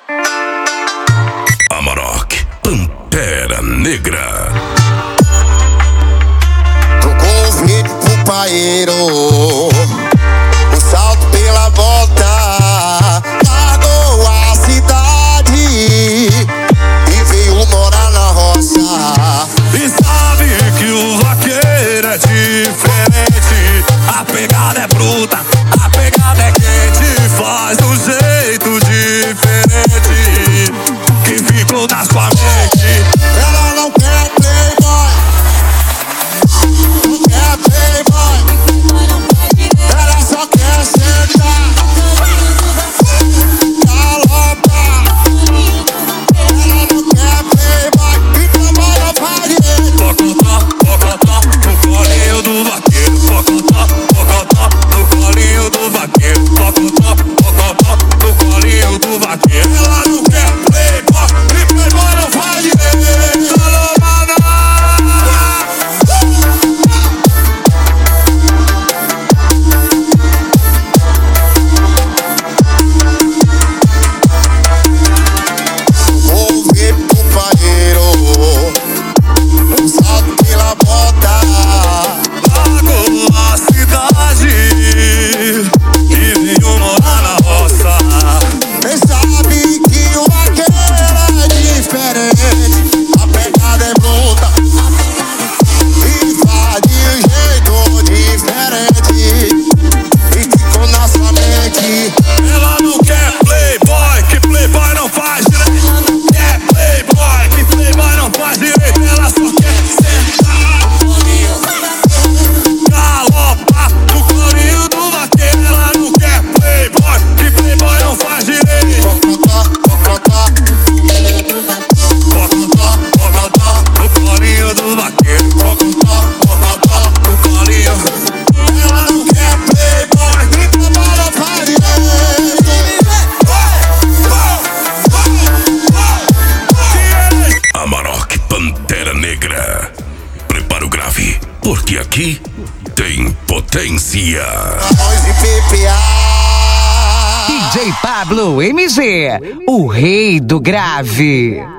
Amarok, Pantera Negra. Trocou o vídeo pro paeiro, o salto pela volta, largou a cidade e veio morar na roça. E sabe que o vaqueiro é diferente, a pegada é bruta, a pegada é quente, faz um jeito diferente que ficou na sua mente. Ela não quer playboy, não quer playboy, ela só quer sentar, galopar. Ela não quer playboy, então bora fazer. Pocotó, no colinho do vaqueiro. Pocotó, no colinho do vaqueiro. Pocotó, no colinho do vaqueiro. Ela não quer playboy, e playboy não faz direito. Alô, maná! Vou ver pro paeiro, um salto pela bota, Largou a cidade e veio morar na roça. quem sabe que o vaqueiro é diferente, a pegada é bruta e faz de jeito diferente e ficou na sua mente. Ela não quer playboy, que playboy não faz direito. Quer playboy, que playboy não faz direito. Ela só quer sentar, galopar no colinho do vaqueiro. Ela não quer playboy, que playboy não faz direito. Pocotó, Pocotó, no colinho do vaqueiro. Pocotó, no colinho. Ela não quer playboy, então bora fazer. Amarok, Pantera Negra. Prepara o grave, porque aqui tem potência. Arroz e PPA. DJ Pablo MG, o rei do grave.